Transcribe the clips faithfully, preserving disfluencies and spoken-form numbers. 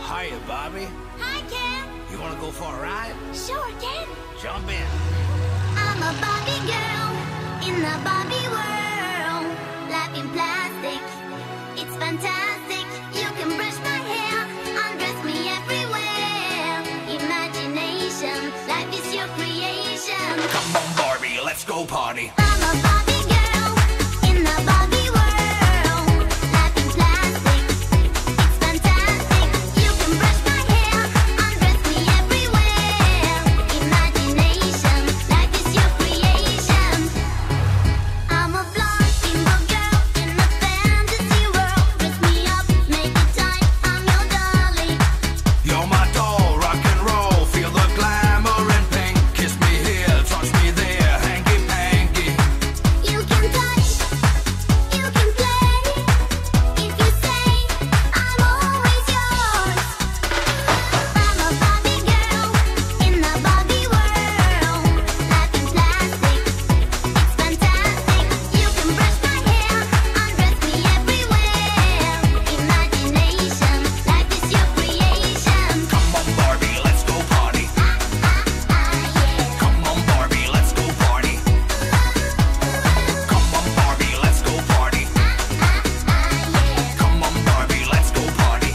Hiya, Bobby. Hi, Ken. You wanna go for a ride? Sure, Ken. Jump in. I'm a Barbie girl in the Barbie world. Life in plastic, it's fantastic. You can brush my hair, undress me everywhere. Imagination, life is your creation. Come on, Barbie, let's go party. I'm a Barbie girl in the Barbie world. Life in plastic, it's fantastic. You can brush my hair, undress me everywhere. Imagination, life is your creation. I'm a blonde steamboat girl in a fantasy world. Dress me up, make it tight, I'm your dolly. You're my doll, rock and roll. Feel the glamour and pink. Kiss me here, touch me there, hanky panky. You can touch, you can play. If you say, I'm always yours. I'm a Barbie girl in the Barbie world. Life in plastic, it's fantastic. You can brush my hair, undress me everywhere. Imagination, life is your creation. Come on, Barbie, let's go party. Ah, ah, yeah. Come on, Barbie, let's go party. Come on, Barbie, let's go party. Come on, Barbie, let's go party.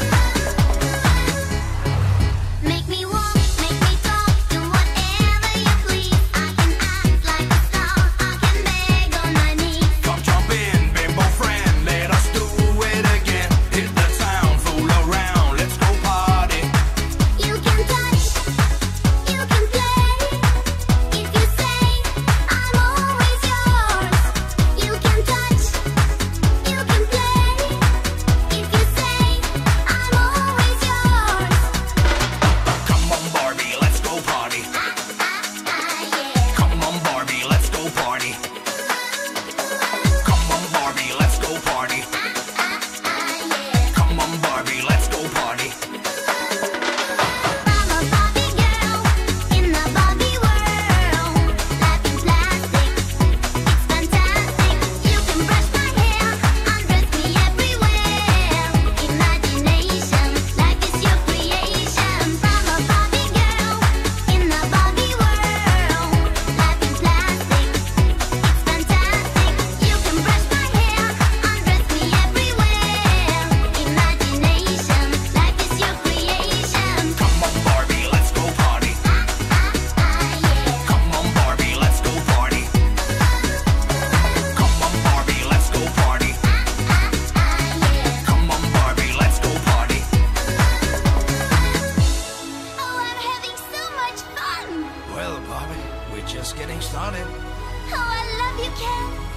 Make me walk, make me talk, do whatever you please. I can act like a star, I can beg on my knees. Come jump in, bimbo friend, let us do it again. Hit the town, fool around, let's go party. You can touch, you can play. If you say, I'm always yours. You can touch, you can play. If you say, I'm always yours. Come on, Barbie, let's go party. Ah, ah, ah, yeah. Come on, Barbie, let's go party. Come on, Barbie, let's go party. Ah, ah, yeah. Come on, Barbie, let's go party. I'm a Barbie girl in the Barbie world. Life in plastic, it's fantastic. You can brush my hair, undress me everywhere. Imagination, life is your creation. I'm a Barbie girl in the Barbie world. Life in plastic, it's fantastic. You can brush my hair, undress me everywhere. Imagination, life is your creation. Come on, Barbie, let's go party. Come on, Barbie, let's go party. Come on, Barbie, let's go party. Come on, Barbie, let's go party. Oh, I'm having so much fun! Well, Barbie, we're just getting started. Oh, I love you, Ken.